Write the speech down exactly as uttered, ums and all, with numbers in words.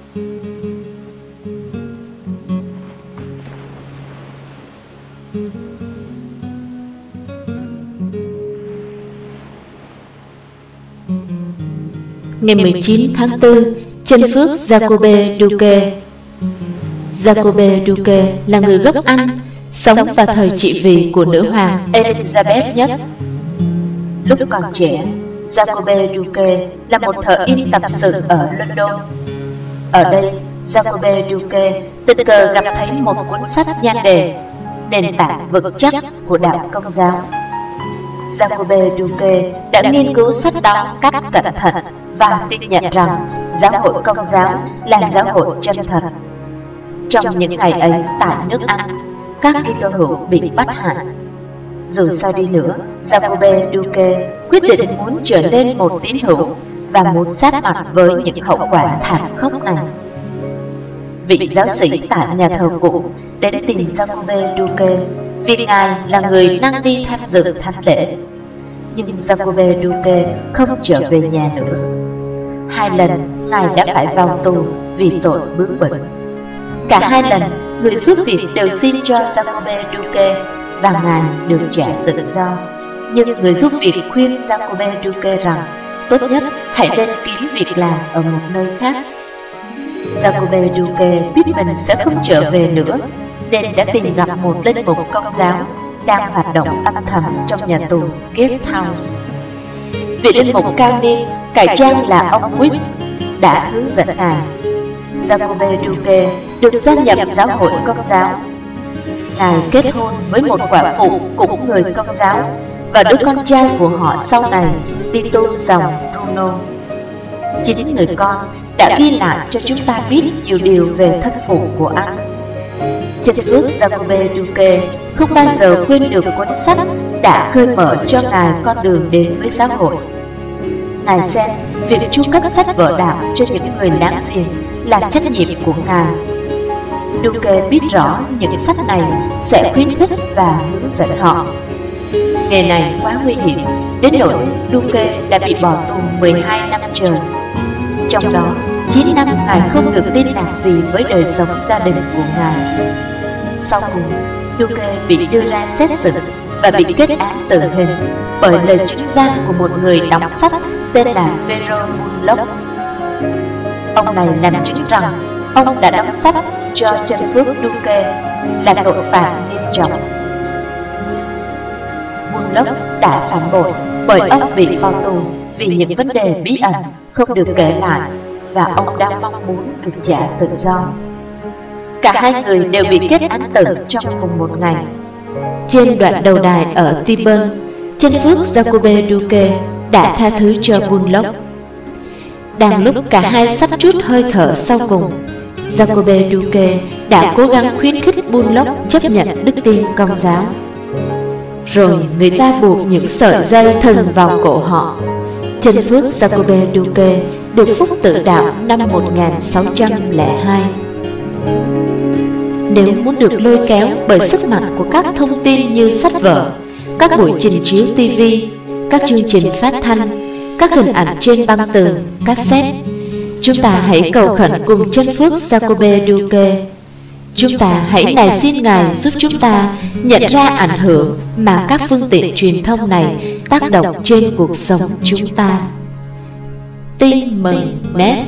Ngày mười chín tháng tư, trên phước Jacobe Duque. Jacobe Duque là người gốc Anh, sống vào thời trị vì của nữ hoàng Elizabeth nhất. Lúc còn trẻ, Jacobe Duque là một thợ in tập sự ở London. Ở đây, Jacobe Duque tình cờ gặp thấy một cuốn sách nhan đề Nền tảng vững chắc của đạo Công giáo. Jacobe Duque đã nghiên cứu sách đó cách cẩn thận và tin nhận rằng giáo hội Công giáo là giáo hội chân thật. Trong những ngày ấy tại nước Anh, các Kitô hữu bị bắt hại. Dù sao đi nữa, Jacobe Duque quyết định muốn trở nên một tín hữu và muốn sát mặt với những hậu quả thảm khốc này. Vị giáo sĩ tại nhà thờ cũ đến tìm Jacobe Duque vì ngài là người năng đi tham dự thánh lễ. Nhưng Jacobe Duque không trở về nhà nữa. Hai lần ngài đã phải vào tù vì tội bướng bỉnh. Cả hai lần, người giúp việc đều xin cho Jacobe Duque và ngài được trả tự do. Nhưng người giúp việc khuyên Jacobe Duque rằng tốt nhất hãy nên kiếm việc làm ở một nơi khác. Jacobe Duque biết mình sẽ không trở về nữa, nên đã tìm gặp một linh mục Công giáo đang hoạt động âm thầm trong nhà tù Guest House. Vị linh mục cao niên cải trang là ông Wicks đã hướng dẫn ngài. Jacobe Duque được gia nhập giáo hội Công giáo. Ngài kết hôn với một quả phụ cũng người Công giáo, và đứa con trai của họ sau này đi tu dòng Bruno. Chính người con đã ghi lại cho chúng ta biết nhiều điều về thân phụ của anh. Trên phước Jacobe Duque không bao giờ quên được cuốn sách đã khơi mở cho ngài con đường đến với giáo hội. Ngài xem việc chu cấp sách vở đạo cho những người láng giềng là trách nhiệm của ngài. Duque biết rõ những sách này sẽ khuyến khích và hướng dẫn họ. Nghề này quá nguy hiểm, đến nỗi Duque đã bị bỏ tù mười hai năm trời. Trong đó, chín năm ngài không được liên lạc gì với đời sống gia đình của ngài. Sau cùng, Duque bị đưa ra xét xử và bị kết án tử hình bởi lời chứng gian của một người đóng sách tên là Phêrô Bullock. Ông này làm chứng rằng ông đã đóng sách cho chân phước Duque là tội phạm nghiêm trọng. Bullock đã phản bội bởi ông bị vào tù vì những vấn đề bí ẩn không được kể lại, và ông đang mong muốn được trả tự do. Cả hai người đều bị kết án tử trong cùng một ngày. Trên đoạn đầu đài ở Tyburn, chân phước Jacobe Duque đã tha thứ cho Bullock. Đang lúc cả hai sắp trút hơi thở sau cùng, Jacobe Duque đã cố gắng khuyến khích Bullock chấp nhận đức tin Công giáo. Rồi người ta buộc những sợi dây thần vào cổ họ. Chân phước Jacobe Duque được phúc tự đạo năm một nghìn sáu trăm lẻ hai. Nếu muốn được lôi kéo bởi sức mạnh của các thông tin như sách vở, các buổi trình chiếu ti vi, các chương trình phát thanh, các hình ảnh trên băng tường, cassette, chúng ta hãy cầu khẩn cùng chân phước Jacobe Duque. Chúng ta hãy nài xin Ngài giúp chúng ta nhận ra ảnh hưởng mà các phương tiện truyền thông này tác động trên cuộc sống chúng ta. Tin mừng net.